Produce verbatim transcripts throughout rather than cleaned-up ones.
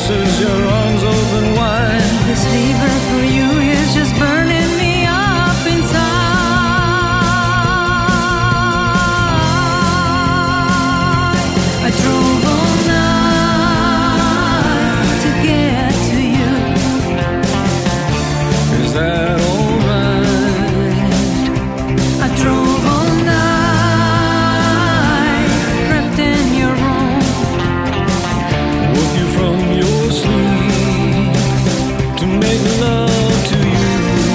kisses, your arms open wide. This fever for you is just burning me up inside. I drove all night to get to you. Is that alright? I drove all night, crept in your room, Woke you from your sleep to make love to you.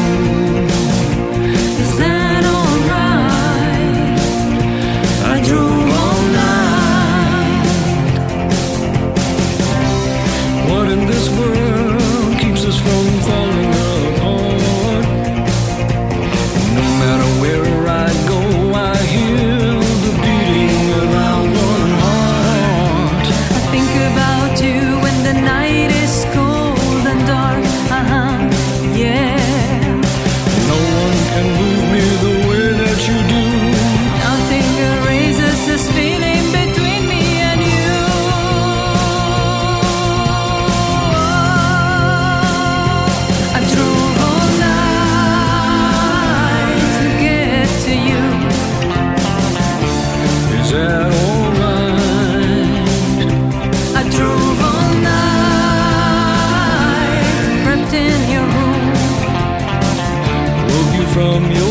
is that alright? I drove all night. What in this world keeps us from falling apart? No matter where I go, I hear the beating of our one heart. I think about you when the night is cold and dark. Uh-huh, yeah. No one can move me the way that you do. Nothing erases this feeling between me and you. I drove all night to get to you. Is that alright? I drove all night, crept in your room, Woke you from your